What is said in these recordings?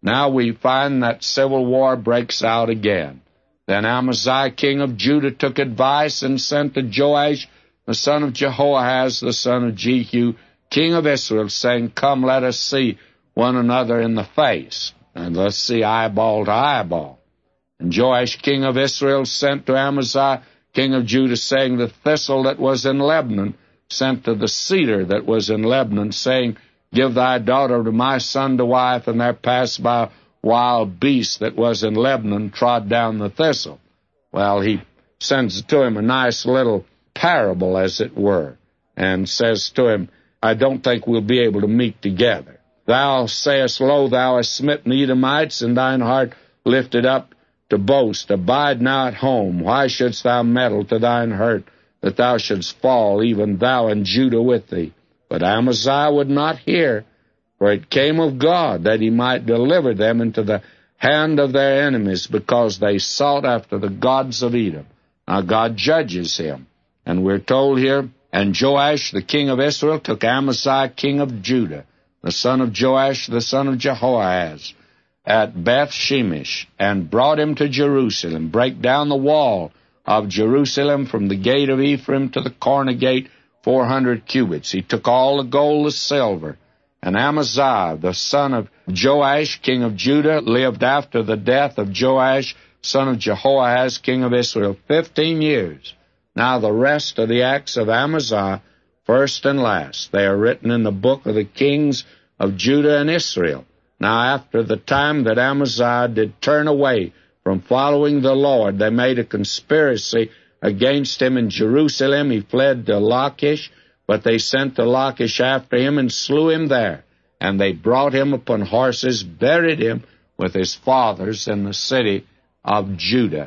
Now we find that civil war breaks out again. Then Amaziah, king of Judah, took advice and sent to Joash, the son of Jehoahaz, the son of Jehu, king of Israel, saying, Come, let us see one another in the face, and let's see eyeball to eyeball. And Joash, king of Israel, sent to Amaziah, king of Judah, saying, The thistle that was in Lebanon sent to the cedar that was in Lebanon, saying, Give thy daughter to my son to wife. And there passed by a wild beast that was in Lebanon, trod down the thistle. Well, he sends to him a nice little parable, as it were, and says to him, I don't think we'll be able to meet together. Thou sayest, Lo, thou hast smitten the Edomites, and thine heart lifted up to boast. Abide now at home. Why shouldst thou meddle to thine hurt, that thou shouldst fall, even thou and Judah with thee? But Amaziah would not hear, for it came of God, that he might deliver them into the hand of their enemies, because they sought after the gods of Edom. Now God judges him. And we're told here, And Joash, the king of Israel, took Amaziah, king of Judah, the son of Joash, the son of Jehoahaz, at Beth-shemesh, and brought him to Jerusalem, brake down the wall of Jerusalem from the gate of Ephraim to the corner gate, 400 cubits. He took all the gold, the silver. And Amaziah, the son of Joash, king of Judah, lived after the death of Joash, son of Jehoahaz, king of Israel, 15 years. Now the rest of the acts of Amaziah, first and last, they are written in the book of the kings of Judah and Israel. Now after the time that Amaziah did turn away from following the Lord, they made a conspiracy against him in Jerusalem. He fled to Lachish, but they sent to Lachish after him and slew him there. And they brought him upon horses, buried him with his fathers in the city of Judah.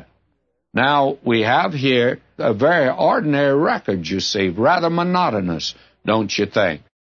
Now we have here a very ordinary record, you see, rather monotonous, don't you think?